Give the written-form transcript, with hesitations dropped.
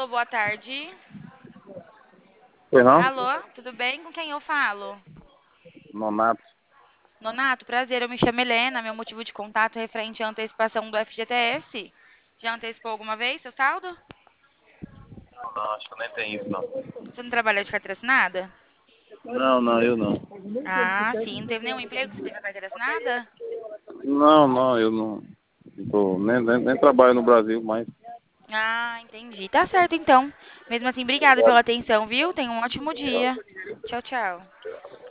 Alô, boa tarde. Pois não? Alô, tudo bem? Com quem eu falo? Nonato. Nonato, prazer, eu me chamo Helena. Meu motivo de contato é referente à antecipação do FGTS. Já antecipou alguma vez seu saldo? Não, acho que nem tem isso, não. Você não trabalha de carteira assinada? Não, eu não. Ah, sim. Não teve nenhum emprego que você teve a carteira assinada? Não, eu não. Nem trabalho no Brasil, mas. Ah, entendi. Tá certo, então. Mesmo assim, obrigada pela atenção, viu? Tenha um ótimo dia. Tchau, tchau.